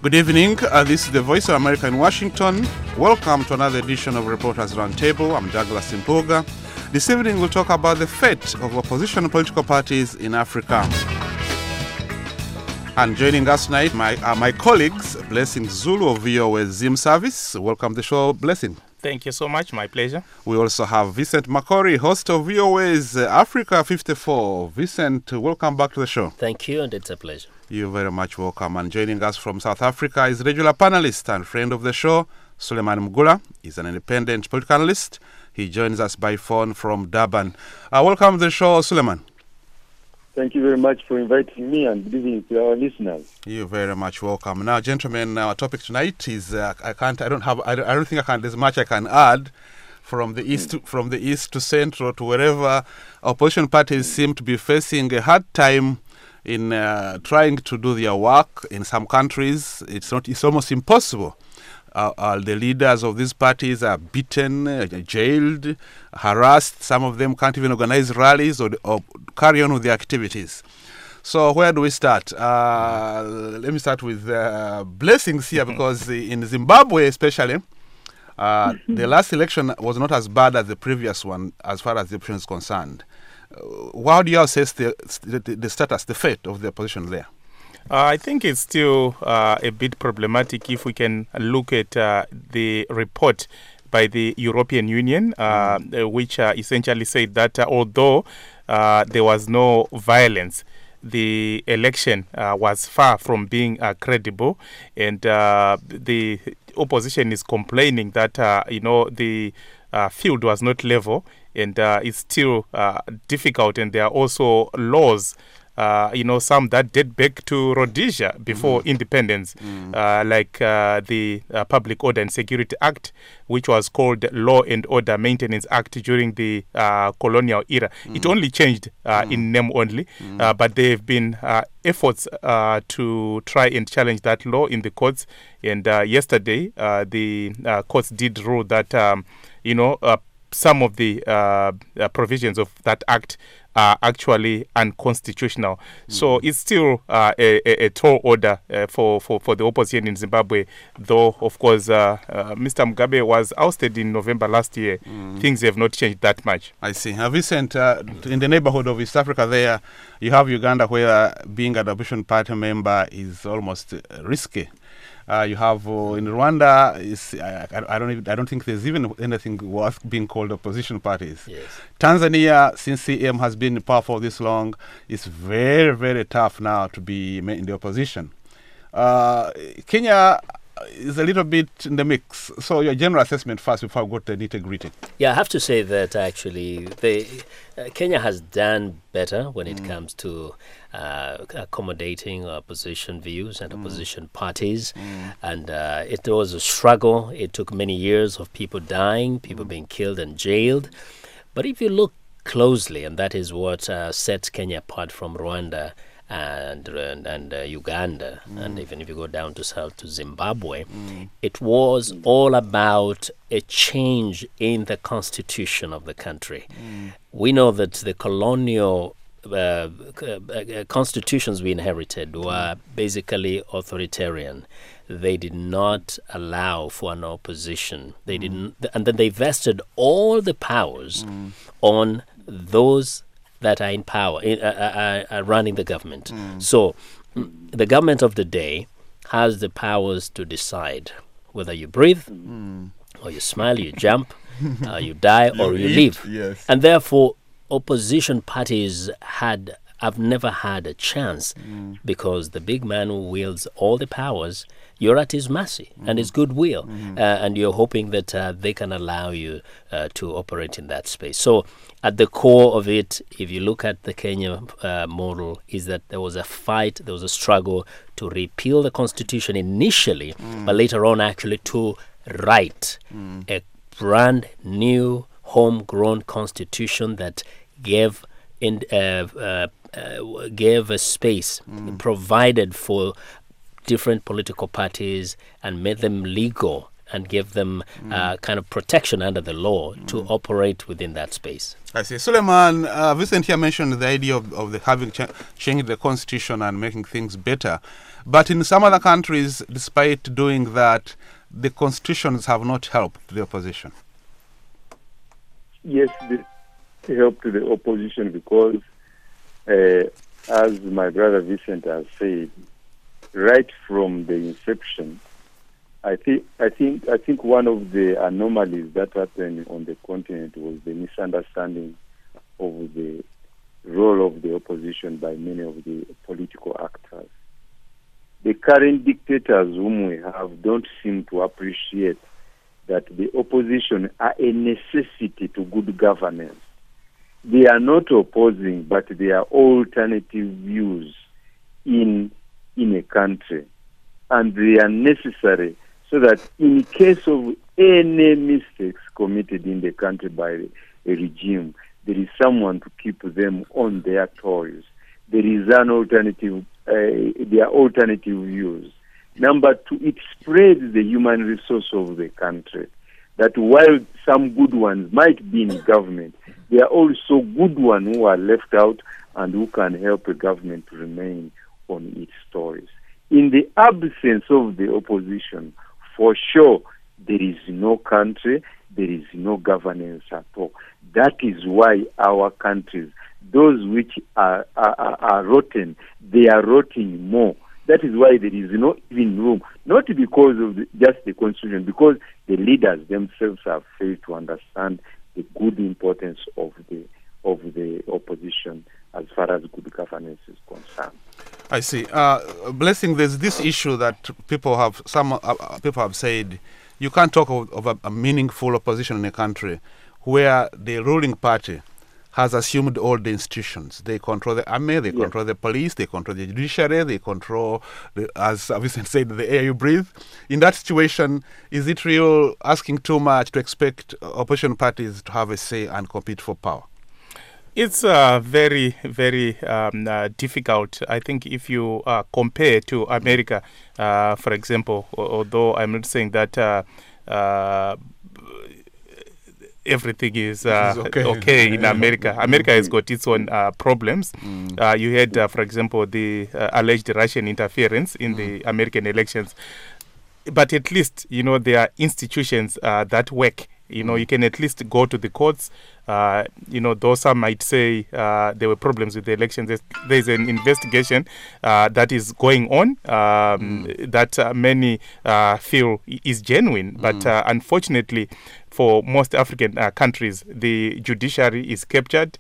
Good evening. This is the Voice of America in Washington. Welcome to another edition of Reporters Roundtable. I'm Douglas Impuga. This evening we'll talk about the fate of opposition political parties in Africa. And joining us tonight are my colleagues, Blessing Zulu of VOA Zim Service. Welcome to the show, Blessing. Thank you so much. My pleasure. We also have Vincent Makori, host of VOA's Africa 54. Vincent, welcome back to the show. Thank you, and it's a pleasure. You're very much welcome. And joining us from South Africa is regular panelist and friend of the show, Suleiman Mgula. He's an independent political analyst. He joins us by phone from Durban. Welcome to the show, Suleiman. Thank you very much for inviting me, and good evening to our listeners. You're very much welcome. Now, gentlemen, our topic tonight is I don't think there's much I can add from the east to central to wherever opposition parties seem to be facing a hard time in trying to do their work. In some countries, it's almost impossible. The leaders of these parties are beaten, jailed, harassed. Some of them can't even organize rallies or carry on with their activities. So where do we start? Let me start with Blessings here, because in Zimbabwe especially, the last election was not as bad as the previous one as far as the opposition is concerned. How do you assess the status, the fate of the opposition there? I think it's still a bit problematic if we can look at the report by the European Union, which essentially said that although there was no violence, the election was far from being credible, and the opposition is complaining that the field was not level, and it's still difficult, and there are also laws. Some that date back to Rhodesia before independence, like the Public Order and Security Act, which was called Law and Order Maintenance Act during the colonial era. It only changed in name only, but there have been efforts to try and challenge that law in the courts. And yesterday, the courts did rule that, some of the provisions of that act are actually unconstitutional. So it's still a tall order for the opposition in Zimbabwe, though, of course, Mr. Mugabe was ousted in November last year. Things have not changed that much. I see. Vincent, in the neighborhood of East Africa there, you have Uganda, where being an opposition party member is almost risky. You have in Rwanda, I don't think there's even anything worth being called opposition parties. Yes. Tanzania, since CM has been in power for this long, it's very, very tough now to be in the opposition. Kenya is a little bit in the mix. So your general assessment first before I go to the nitty-gritty. Yeah, I have to say that actually Kenya has done better when it comes to accommodating opposition views and opposition parties. And it was a struggle. It took many years of people dying, people being killed and jailed. But if you look closely, and that is what sets Kenya apart from Rwanda and Uganda, and even if you go down to south to Zimbabwe, it was all about a change in the constitution of the country. We know that the colonial constitutions we inherited were basically authoritarian. They did not allow for an opposition. They didn't, and then they vested all the powers on those that are in power, are running the government. So the government of the day has the powers to decide whether you breathe, or you smile, you jump, you die, or you live. Yes. And therefore, opposition parties have never had a chance, because the big man who wields all the powers, you're at his mercy and his goodwill, and you're hoping that they can allow you to operate in that space. So at the core of it, if you look at the Kenya model, is that there was a fight, there was a struggle to repeal the constitution initially, but later on actually to write a brand new homegrown constitution that gave a space, provided for different political parties, and made them legal and give them kind of protection under the law to operate within that space. I see. Suleiman, Vincent here mentioned the idea of the having changed the constitution and making things better. But in some other countries, despite doing that, the constitutions have not helped the opposition. Yes, they help to the opposition because, as my brother Vincent has said, right from the inception, I think one of the anomalies that happened on the continent was the misunderstanding of the role of the opposition by many of the political actors. The current dictators whom we have don't seem to appreciate that the opposition are a necessity to good governance. They are not opposing, but they are alternative views in a country. And they are necessary so that in case of any mistakes committed in the country by a regime, there is someone to keep them on their toes. There is an alternative, their alternative views. Number two, it spreads the human resource of the country. That while some good ones might be in government, there are also good ones who are left out and who can help the government to remain on its toes. In the absence of the opposition, for sure, there is no country, there is no governance at all. That is why our countries, those which are rotten, they are rotting more. That is why there is no even room, not because of just the constitution, because the leaders themselves have failed to understand the good importance of the opposition as far as good governance is concerned. I see. Blessing, there's this issue that people have said you can't talk of a meaningful opposition in a country where the ruling party has assumed all the institutions. They control the army, they control the police, they control the judiciary, they control, as Vincent said, the air you breathe. In that situation, is it real asking too much to expect opposition parties to have a say and compete for power? It's very, very difficult. I think if you compare to America, for example, although I'm not saying that everything is okay in America. America has got its own problems. You had, for example, the alleged Russian interference in the American elections. But at least, there are institutions that work. You can at least go to the courts. Though some might say there were problems with the elections, there's an investigation that is going on that many feel is genuine. But unfortunately, for most African countries, the judiciary is captured,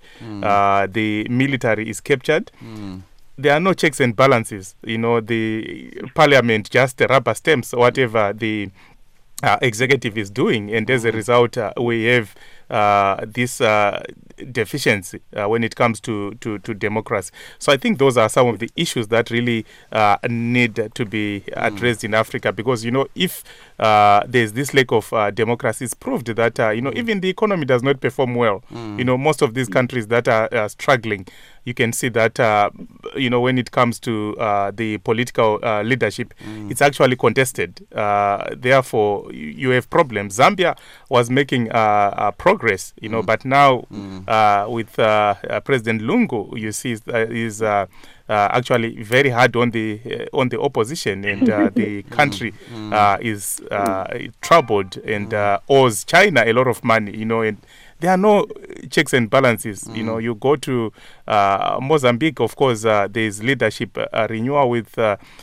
the military is captured. There are no checks and balances. The parliament just rubber stamps whatever the executive is doing, and as a result, we have this deficiency when it comes to democracy. So I think those are some of the issues that really need to be addressed in Africa, because if there's this lack of democracy, it's proved that even the economy does not perform well. Most of these countries that are struggling, you can see that when it comes to the political leadership, it's actually contested. Therefore, you have problems. Zambia was making progress, but now with President Lungu, you see, is actually very hard on the opposition, and the country is troubled and owes China a lot of money, and there are no checks and balances. You go to Mozambique, of course, there is leadership renewal with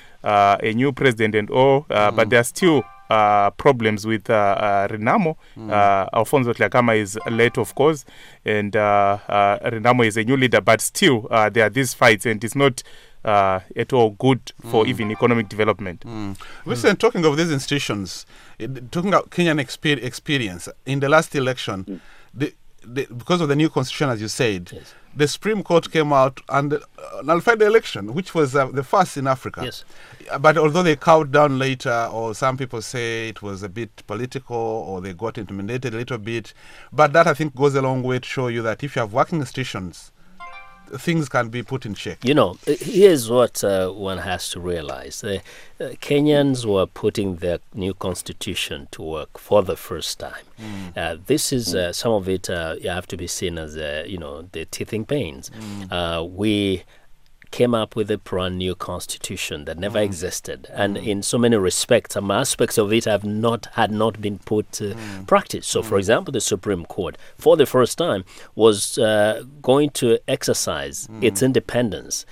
a new president and all, but there are still problems with Renamo. Alfonso Dhlakama is late, of course, and Renamo is a new leader, but still there are these fights, and it's not at all good for even economic development. Vincent, talking of these institutions, talking about Kenyan experience, in the last election, because of the new constitution, as you said, the Supreme Court came out and nullified the election, which was the first in Africa. Yes. But although they cowed down later, or some people say it was a bit political, or they got intimidated a little bit, but that I think goes a long way to show you that if you have working institutions, things can be put in check? You know, here's what one has to realize. Kenyans were putting their new constitution to work for the first time. This is, some of it, you have to be seen as, the teething pains. We came up with a brand new constitution that never existed, and in so many respects, some aspects of it had not been put to practice. So, for example, the Supreme Court, for the first time, was going to exercise its independence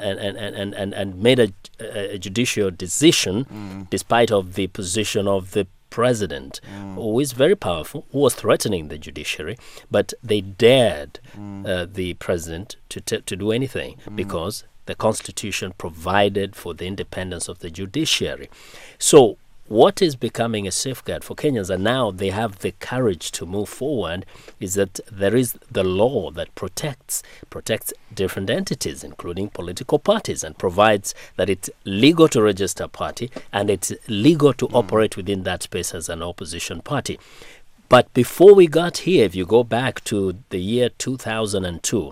and made a judicial decision, despite of the position of the president, who is very powerful, who was threatening the judiciary, but they dared the president to do anything because the Constitution provided for the independence of the judiciary. So what is becoming a safeguard for Kenyans, and now they have the courage to move forward, is that there is the law that protects different entities, including political parties, and provides that it's legal to register a party and it's legal to operate within that space as an opposition party. But before we got here, if you go back to the year 2002,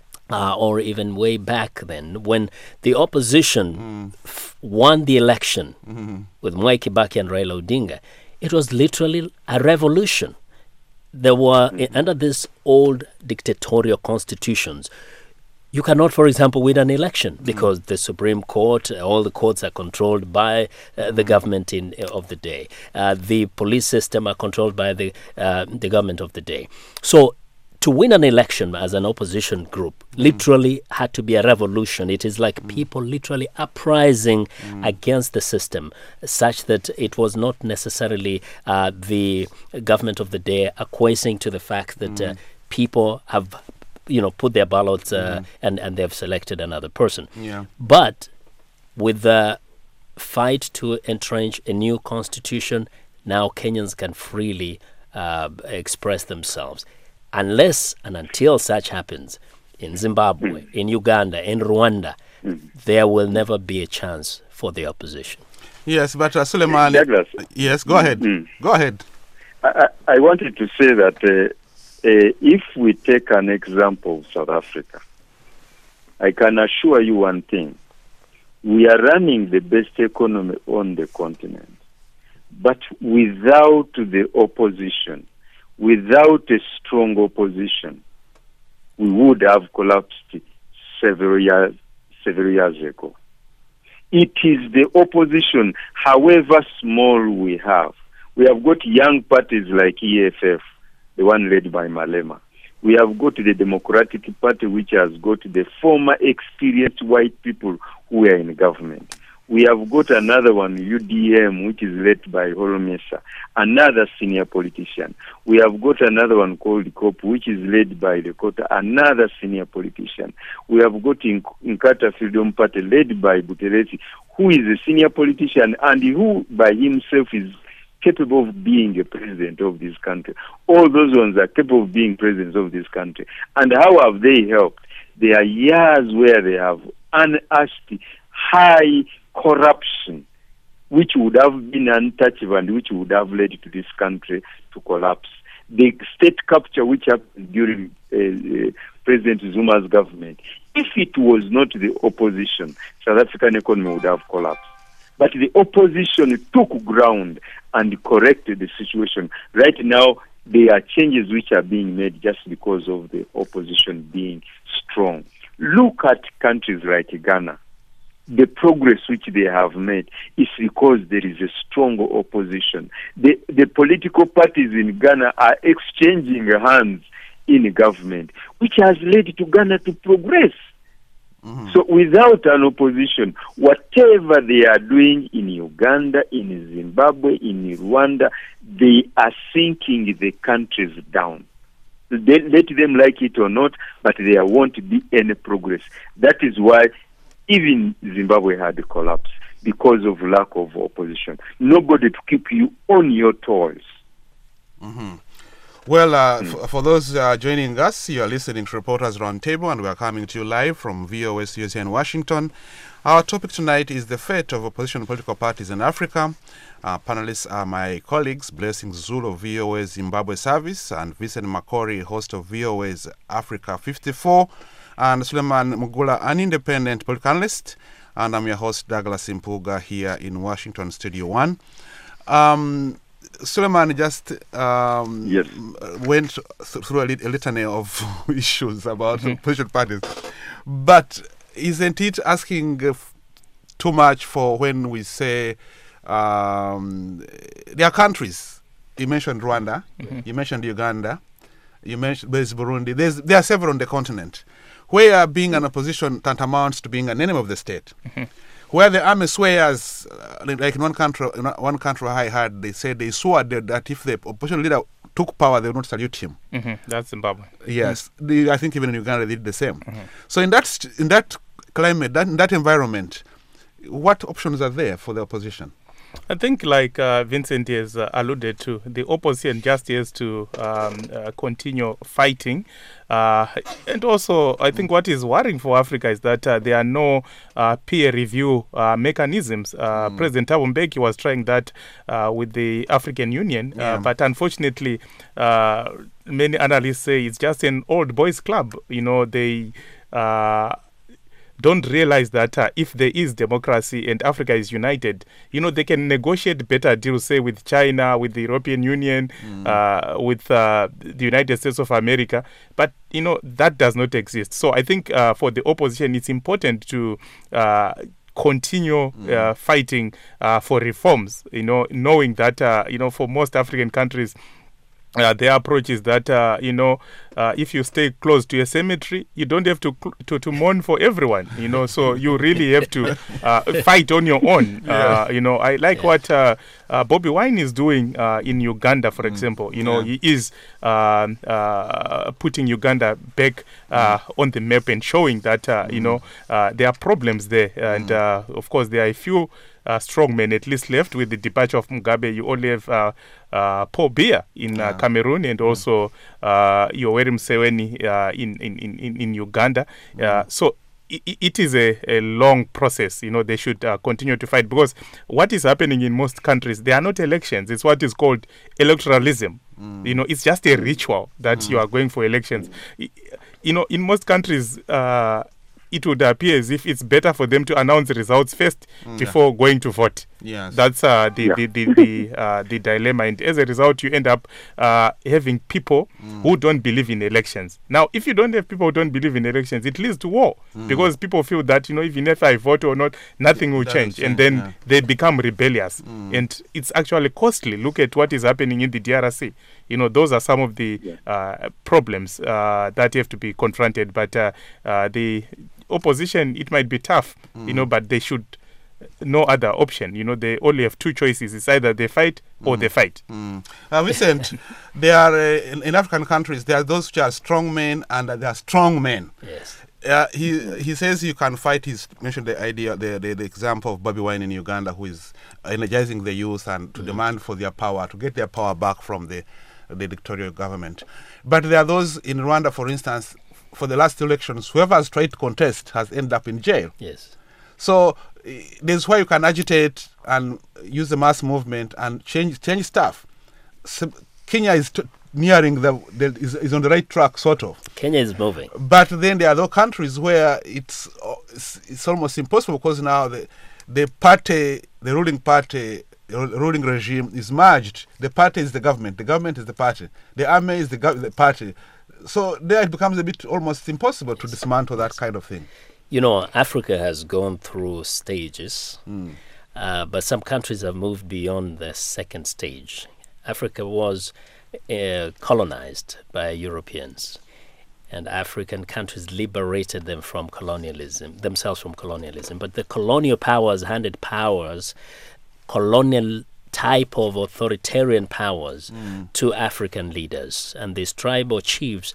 or even way back then, when the opposition won the election with Mwai Kibaki and Raila Odinga, it was literally a revolution. There were, under these old dictatorial constitutions, you cannot, for example, win an election because the Supreme Court, all the courts are controlled by the government of the day. The police system are controlled by the government of the day. So to win an election as an opposition group literally had to be a revolution. It is like people literally uprising against the system, such that it was not necessarily the government of the day acquiescing to the fact that people have put their ballots and they've selected another person. Yeah. But with the fight to entrench a new constitution, now Kenyans can freely express themselves. Unless and until such happens in Zimbabwe, in Uganda, in Rwanda, there will never be a chance for the opposition. Yes, but Suleiman... Douglas. Yes, go ahead. Go ahead. I wanted to say that if we take an example of South Africa, I can assure you one thing. We are running the best economy on the continent. But without the opposition, without a strong opposition, we would have collapsed several years ago. It is the opposition, however small we have. We have got young parties like EFF, the one led by Malema. We have got the Democratic Party, which has got the former experienced white people who are in government. We have got another one, UDM, which is led by Holomesa, another senior politician. We have got another one called COP, which is led by Lekota, another senior politician. We have got Inkatha Freedom Party, led by Buthelezi, who is a senior politician and who by himself is capable of being a president of this country. All those ones are capable of being presidents of this country. And how have they helped? There are years where they have unearthed high corruption, which would have been untouchable and which would have led to this country to collapse. The state capture which happened during President Zuma's government, if it was not the opposition, South African economy would have collapsed. But the opposition took ground and corrected the situation. Right now, there are changes which are being made just because of the opposition being strong. Look at countries like Ghana. The progress which they have made is because there is a strong opposition. The political parties in Ghana are exchanging hands in government, which has led to Ghana to progress. So without an opposition, whatever they are doing in Uganda, in Zimbabwe, in Rwanda, they are sinking the countries down. They, let them like it or not, but there won't be any progress. That is why even Zimbabwe had a collapse, because of lack of opposition. Nobody to keep you on your toes. Well, for those joining us, you are listening to Reporters Roundtable, and we are coming to you live from VOA USA in Washington. Our topic tonight is the fate of opposition political parties in Africa. Panelists are my colleagues, Blessing Zulu of VOA's Zimbabwe Service and Vincent Makori, host of VOA's Africa 54. and Suleiman Mugula, an independent political analyst. And I'm your host, Douglas Impuga, here in Washington, Studio 1. Suleiman just went through a litany of issues about opposition parties. But isn't it asking too much for when we say there are countries? You mentioned Rwanda, you mentioned Uganda, you mentioned there's Burundi. There are several on the continent where being an opposition tantamounts to being an enemy of the state. Where the army swears, like in one country I heard, they said they swore that if the opposition leader took power, they would not salute him. That's Zimbabwe. Yes, I think even in Uganda they did the same. So in that climate, in that environment, what options are there for the opposition? I think, like Vincent has alluded to, the opposition just has to continue fighting. And also, I think what is worrying for Africa is that there are no peer review mechanisms. President Thabo Mbeki was trying that with the African Union, but unfortunately, many analysts say it's just an old boys club. You know, they don't realize that if there is democracy and Africa is united, you know, they can negotiate better deals, say, with China, with the European Union, with the United States of America. But, you know, that does not exist. So I think for the opposition, it's important to continue fighting for reforms, you know, knowing that, you know, for most African countries, their approach is that, you know, if you stay close to a cemetery, you don't have to mourn for everyone, you know, so you really have to fight on your own. You know, I like what Bobby Wine is doing in Uganda, for example. You know, he is putting Uganda back on the map and showing that, you know, there are problems there. And, of course, there are a few strong men at least left. With the departure of Mugabe, you only have Paul Biya in Cameroon, and also Yoweri Museveni in Uganda. So it is a long process. You know, they should continue to fight, because what is happening in most countries, they are not elections. It's what is called electoralism. You know, it's just a ritual that you are going for elections. You know, in most countries, it would appear as if it's better for them to announce the results first before going to vote. Yes. That's the dilemma, and as a result, you end up having people who don't believe in elections. Now, if you don't have people who don't believe in elections, it leads to war, because people feel that, you know, even if I vote or not, nothing will change, and then they become rebellious, and it's actually costly. Look at what is happening in the DRC. You know, those are some of the problems that have to be confronted. But the opposition, it might be tough, you know, but they should no other option. You know, they only have two choices. It's either they fight or they fight. Vincent, there are in African countries, there are those which are strong men and there are strong men. Yes. He says you can fight. He's mentioned the idea, the example of Bobby Wine in Uganda, who is energizing the youth and to demand for their power, to get their power back from the dictatorial government. But there are those in Rwanda, for instance, for the last elections, whoever has tried to contest has ended up in jail. Yes. So this is why you can agitate and use the mass movement and change stuff. So Kenya is nearing is on the right track, sort of. Kenya is moving. But then there are other countries where it's almost impossible, because now the ruling regime is merged. The party is the government. The government is the party. The army is the party. So there it becomes a bit almost impossible to dismantle that kind of thing. You know, Africa has gone through stages, but some countries have moved beyond the second stage. Africa was colonized by Europeans, and African countries liberated themselves from colonialism. But the colonial powers handed colonial type of authoritarian powers to African leaders, and these tribal chiefs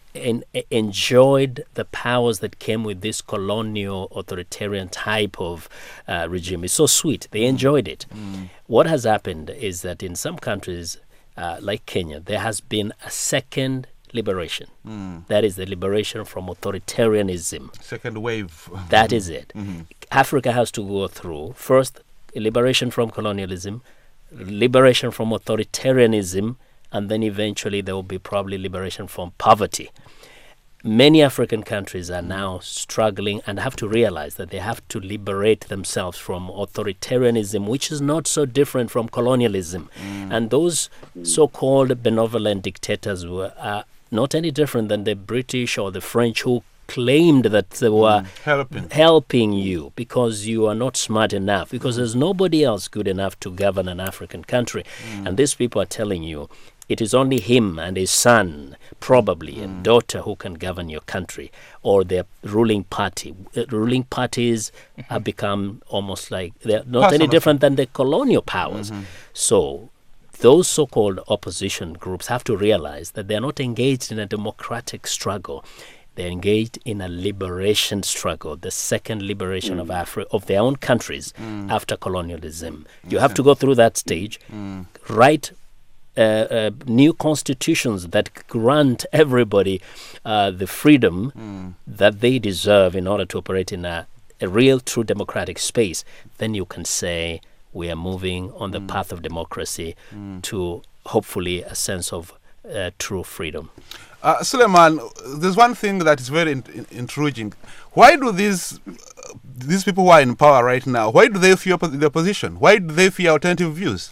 enjoyed the powers that came with this colonial authoritarian type of regime. It's so sweet. They enjoyed it. What has happened is that in some countries, like Kenya, there has been a second liberation. That is the liberation from authoritarianism. Second wave. That is it. Africa has to go through, first, liberation from colonialism, liberation from authoritarianism, and then eventually there will be probably liberation from poverty. many African countries are now struggling and have to realize that they have to liberate themselves from authoritarianism, which is not so different from colonialism. And those so-called benevolent dictators are not any different than the British or the French, who claimed that they were helping you because you are not smart enough, because there's nobody else good enough to govern an African country. And these people are telling you it is only him and his son, probably, and daughter who can govern your country, or their ruling party. Ruling parties have become almost like they're not any different than the colonial powers. So those so-called opposition groups have to realize that they're not engaged in a democratic struggle. They're engaged in a liberation struggle, the second liberation of Africa, of their own countries after colonialism. You have to go through that stage, write new constitutions that grant everybody the freedom that they deserve in order to operate in a real, true democratic space. Then you can say we are moving on the path of democracy to hopefully a sense of true freedom. Suleiman, there's one thing that is very intriguing. Why do these people who are in power right now, why do they fear the opposition? Why do they fear alternative views?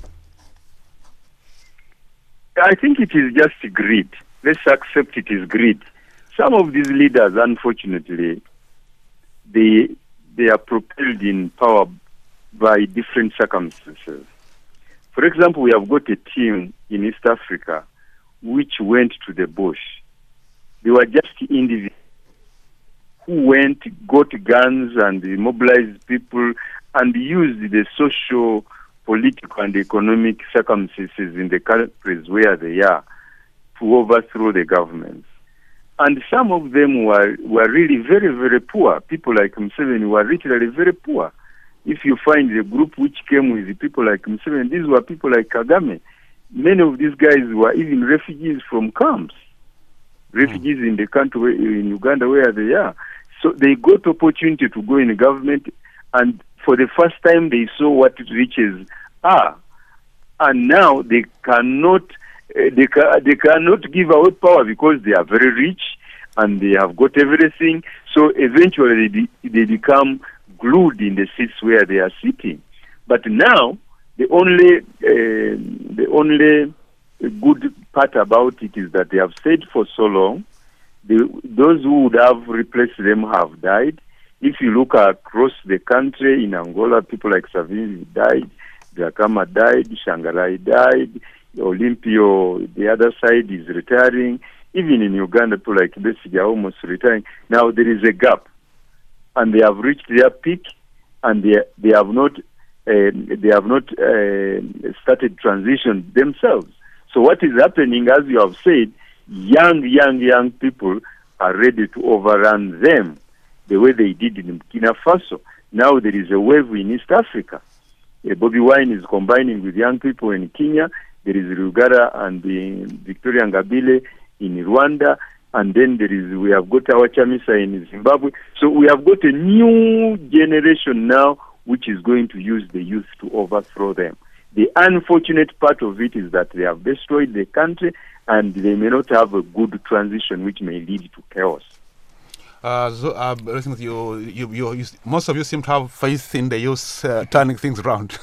I think it is just greed. Let's accept it is greed. Some of these leaders, unfortunately, they are propelled in power by different circumstances. For example, we have got a team in East Africa which went to the bush. They were just individuals who went, got guns and mobilized people and used the social, political and economic circumstances in the countries where they are to overthrow the governments. And some of them were really very, very poor. People like Museveni were literally very poor. If you find the group which came with people like Museveni, these were people like Kagame. Many of these guys were even refugees from camps, refugees in the country, in Uganda where they are. So they got opportunity to go in the government, and for the first time they saw what riches are. And now they cannot give out power because they are very rich and they have got everything. So eventually they become glued in the seats where they are sitting. But now the only good part about it is that they have stayed for so long. Those who would have replaced them have died. If you look across the country, in Angola, people like Savimbi died, Dhlakama died, Shangarai died, Olympio, the other side, is retiring. Even in Uganda, people like Besigye are almost retiring. Now there is a gap, and they have reached their peak, and they have not started transition themselves. So what is happening, as you have said, young people are ready to overrun them the way they did in Burkina Faso. Now there is a wave in East Africa. Bobby Wine is combining with young people in Kenya. There is Rugara and Victoria Ngabile in Rwanda. And then we have got our Chamisa in Zimbabwe. So we have got a new generation now which is going to use the youth to overthrow them. The unfortunate part of it is that they have destroyed the country and they may not have a good transition which may lead to chaos. Most of you seem to have faith in the youth turning things around.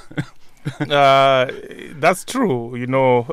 That's true. You know,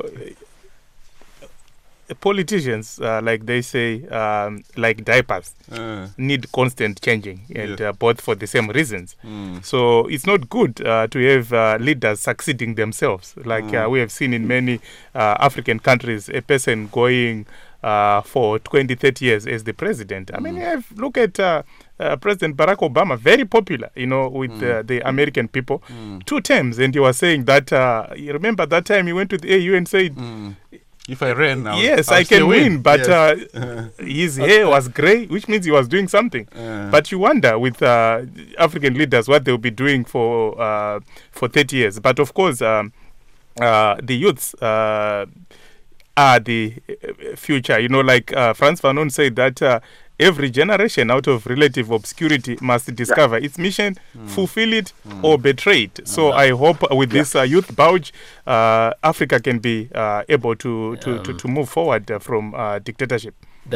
politicians, like they say, like diapers, need constant changing, and both for the same reasons. So it's not good to have leaders succeeding themselves. Like we have seen in many African countries, a person going for 20, 30 years as the president. I mean, look at President Barack Obama, very popular, you know, with the American people, 2 terms. And he was saying that, you remember that time he went to the AU and said, if I ran now, yes, I can win. But his hair was grey, which means he was doing something. But you wonder with African leaders what they'll be doing for 30 years. But of course, the youths are the future. You know, like Frantz Fanon said that every generation out of relative obscurity must discover its mission, fulfill it, or betray it. So I hope with this youth bulge, Africa can be able to move forward from dictatorship.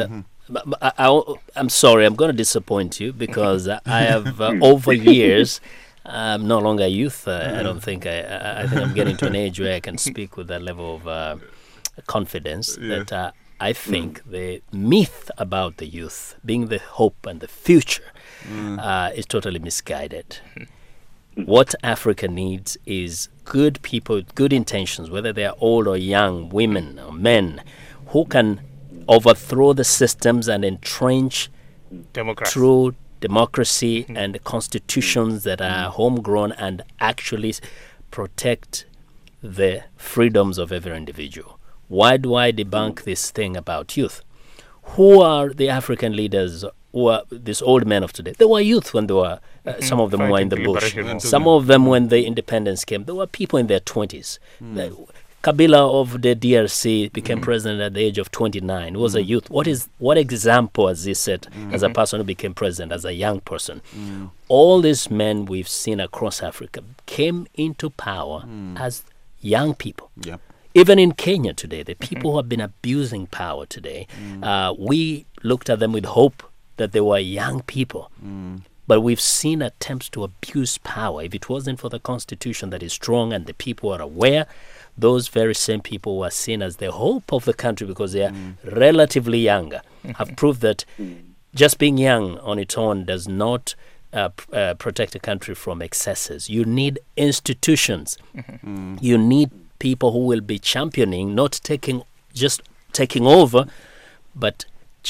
I'm sorry, I'm going to disappoint you because I have, over years, I'm no longer a youth. I don't think I think I'm getting to an age where I can speak with that level of confidence that I think the myth about the youth being the hope and the future is totally misguided. What Africa needs is good people, good intentions, whether they are old or young, women or men, who can overthrow the systems and entrench true democracy and constitutions that are homegrown and actually protect the freedoms of every individual. Why do I debunk this thing about youth? Who are the African leaders who are these old men of today? They were youth when they were, some of them were in the bush. Some of them, when the independence came, there were people in their 20s. Kabila of the DRC became president at the age of 29. He was a youth. What example has he set as a person who became president as a young person? All these men we've seen across Africa came into power as young people. Yep. Even in Kenya today, the people who have been abusing power today, we looked at them with hope that they were young people. But we've seen attempts to abuse power. If it wasn't for the constitution that is strong and the people are aware, those very same people who are seen as the hope of the country because they are relatively younger have proved that just being young on its own does not protect a country from excesses. You need institutions. You need people who will be championing, not taking over, but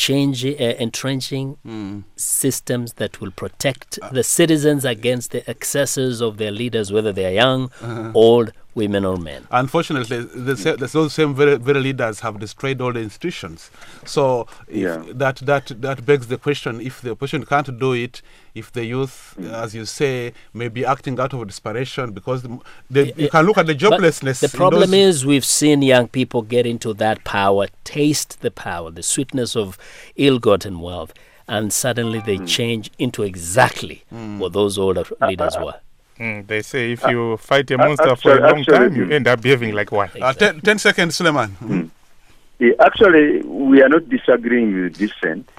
entrenching systems that will protect the citizens against the excesses of their leaders, whether they are young, old, women or men. Unfortunately, those same very leaders have destroyed all the institutions. So that begs the question: if the opposition can't do it, if the youth, as you say, may be acting out of desperation, because you can look at the joblessness. But the problem is we've seen young people get into that power, taste the power, the sweetness of ill-gotten wealth, and suddenly they change into exactly what those older leaders were. They say if you fight a monster for a long time, you end up behaving like one. 10 seconds, Suleiman. Actually, we are not disagreeing with dissent.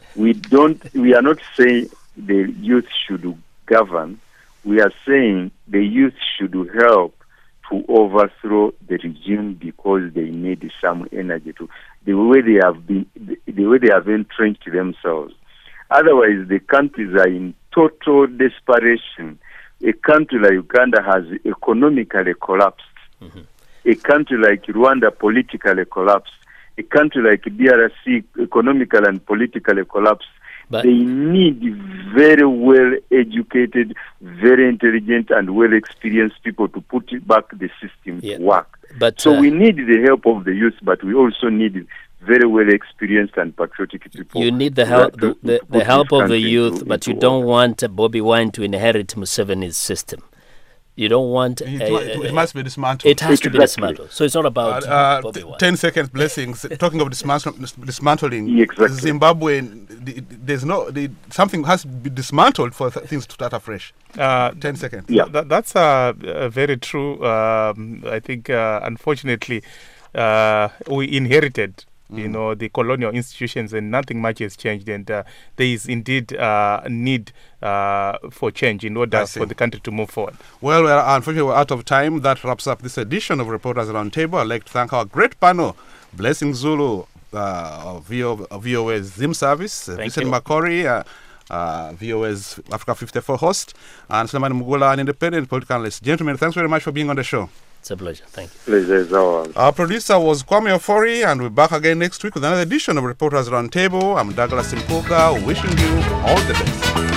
We are not saying the youth should govern. We are saying the youth should help to overthrow the regime because they need some energy to the way they have entrenched themselves. Otherwise, the countries are in total desperation. A country like Uganda has economically collapsed. A country like Rwanda politically collapsed. A country like DRC economically and politically collapsed. But they need very well-educated, very intelligent and well-experienced people to put back the system to work. So we need the help of the youth, but we also need very well-experienced and patriotic people. You need the help, the help of the youth, but you don't want Bobby Wine to inherit Museveni's system. You don't want... it must be dismantled. It has to be dismantled. So it's not about Bobby Wine. 10 seconds, blessings. Talking of dismantling, Zimbabwe, something has to be dismantled for things to start afresh. 10 seconds. Yeah. That's very true. I think, unfortunately, we inherited the colonial institutions, and nothing much has changed, and there is indeed a need for change in order for the country to move forward. Well, unfortunately, we're out of time. That wraps up this edition of Reporters Roundtable. I'd like to thank our great panel, Blessing Zulu, VOA's Zim Service, Vincent Makori, VOA's Africa 54 host, and Suleiman Mugula, an independent political analyst. Gentlemen, thanks very much for being on the show. It's a pleasure. Thank you. Pleasure is ours. Our producer was Kwame Ofori, and we're back again next week with another edition of Reporters Roundtable. I'm Douglas Impuga, wishing you all the best.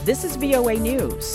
This is VOA News.